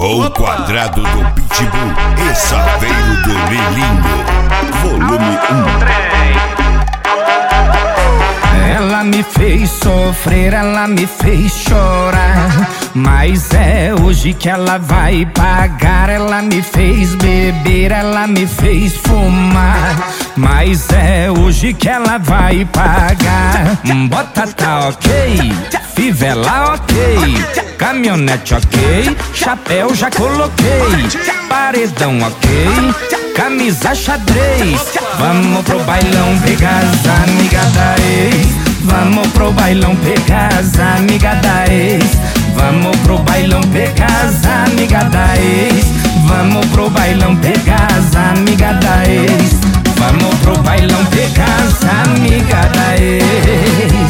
O quadrado do Pitbull e Saveiro do Lilinho. Volume 1. Ela me fez sofrer, ela me fez chorar, mas é hoje que ela vai pagar. Ela me fez beber, ela me fez fumar, mas é hoje que ela vai pagar. Bota tá ok, fivela ok, caminhonete ok, chapéu já coloquei, paredão ok, camisa xadrez. Vamos pro bailão pegar as amigas da ex. Vamos pro bailão pegar as amigas da ex. Vamos pro bailão pegar as amigas da ex. Vamos pro bailão pegar as amigas da ex. Vamos pro bailão pegar as amigas da ex.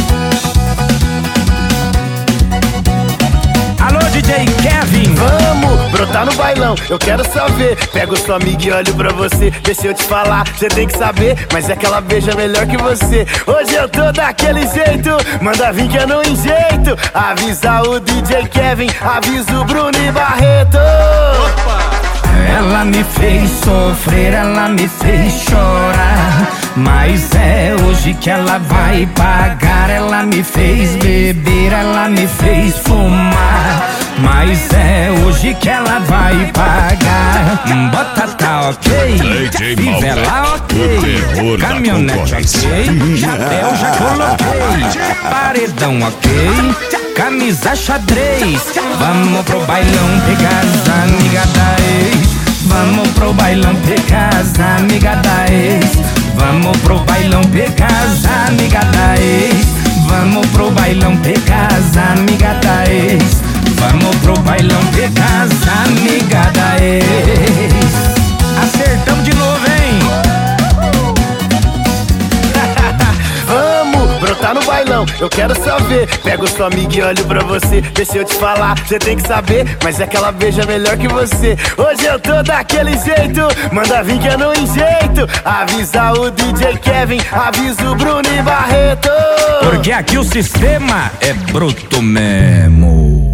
Alô, DJ Kevin. Vamos brotar no bailão, eu quero só ver. Pego sua amiga e olho pra você. Deixa eu te falar, cê tem que saber, mas é que ela beija melhor que você. Hoje eu tô daquele jeito, manda vir que eu não enjeito. Avisa o DJ Kevin, avisa o Bruno e Barreto. Ela me fez sofrer, ela me fez chorar, mas é hoje que ela vai pagar. Ela me fez beber, ela me fez fumar, mas é hoje que ela vai pagar. Bota tá ok, fivela ok, caminhonete ok, chapéu já coloquei, paredão ok, camisa xadrez. Vamos pro bailão pegar as amigas da ex. Vamos pro bailão pegar as amigas da ex. Vamos pro bailão pegar as amigas da ex. Vamos pro bailão pegar as amigas da ex. Vamos pro bailão pegar as amigas da ex. Acertamos de novo, hein? Vamos brotar no bailão, eu quero só ver. Pego sua amiga e olho pra você. Deixa eu te falar, cê tem que saber, mas é que ela beija melhor que você. Hoje eu tô daquele jeito, manda vir que eu não enjeito. Avisa o DJ Kevin, avisa o Bruno e Barreto. Porque aqui o sistema é bruto mesmo.